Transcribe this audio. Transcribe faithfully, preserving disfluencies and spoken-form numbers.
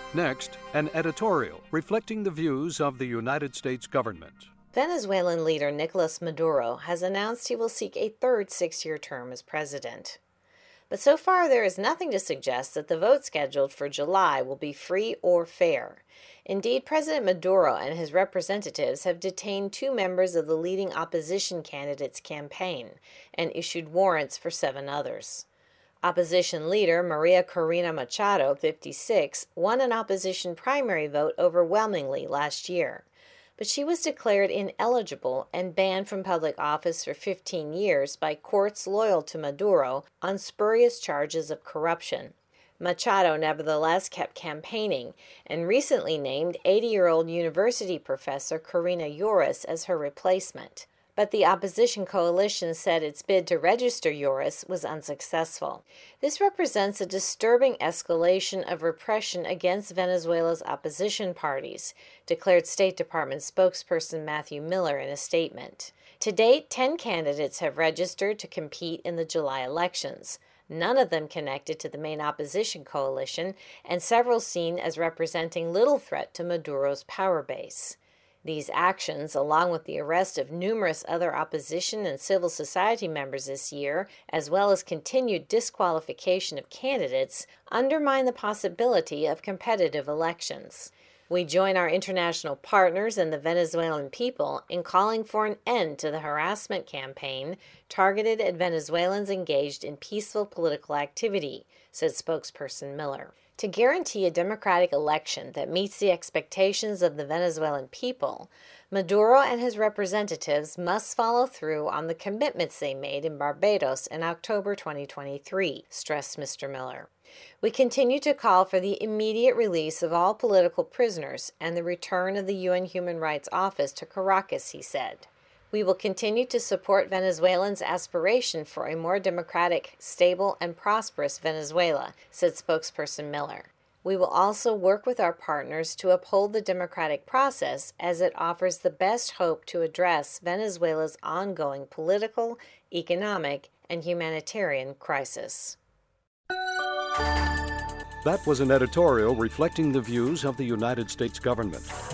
Next, an editorial reflecting the views of the United States government. Venezuelan leader Nicolas Maduro has announced he will seek a third six-year term as president. But so far, there is nothing to suggest that the vote scheduled for July will be free or fair. Indeed, President Maduro and his representatives have detained two members of the leading opposition candidate's campaign and issued warrants for seven others. Opposition leader Maria Corina Machado, fifty-six, won an opposition primary vote overwhelmingly last year, but she was declared ineligible and banned from public office for fifteen years by courts loyal to Maduro on spurious charges of corruption. Machado nevertheless kept campaigning and recently named eighty-year-old university professor Karina Yuris as her replacement. But the opposition coalition said its bid to register Yuris was unsuccessful. This represents a disturbing escalation of repression against Venezuela's opposition parties, declared State Department spokesperson Matthew Miller in a statement. To date, ten candidates have registered to compete in the July elections, none of them connected to the main opposition coalition, and several seen as representing little threat to Maduro's power base. These actions, along with the arrest of numerous other opposition and civil society members this year, as well as continued disqualification of candidates, undermine the possibility of competitive elections. We join our international partners and the Venezuelan people in calling for an end to the harassment campaign targeted at Venezuelans engaged in peaceful political activity, said spokesperson Miller. To guarantee a democratic election that meets the expectations of the Venezuelan people, Maduro and his representatives must follow through on the commitments they made in Barbados in October twenty twenty-three, stressed Mister Miller. We continue to call for the immediate release of all political prisoners and the return of the U N Human Rights Office to Caracas, he said. We will continue to support Venezuelans' aspiration for a more democratic, stable, and prosperous Venezuela, said spokesperson Miller. We will also work with our partners to uphold the democratic process as it offers the best hope to address Venezuela's ongoing political, economic, and humanitarian crisis. That was an editorial reflecting the views of the United States government.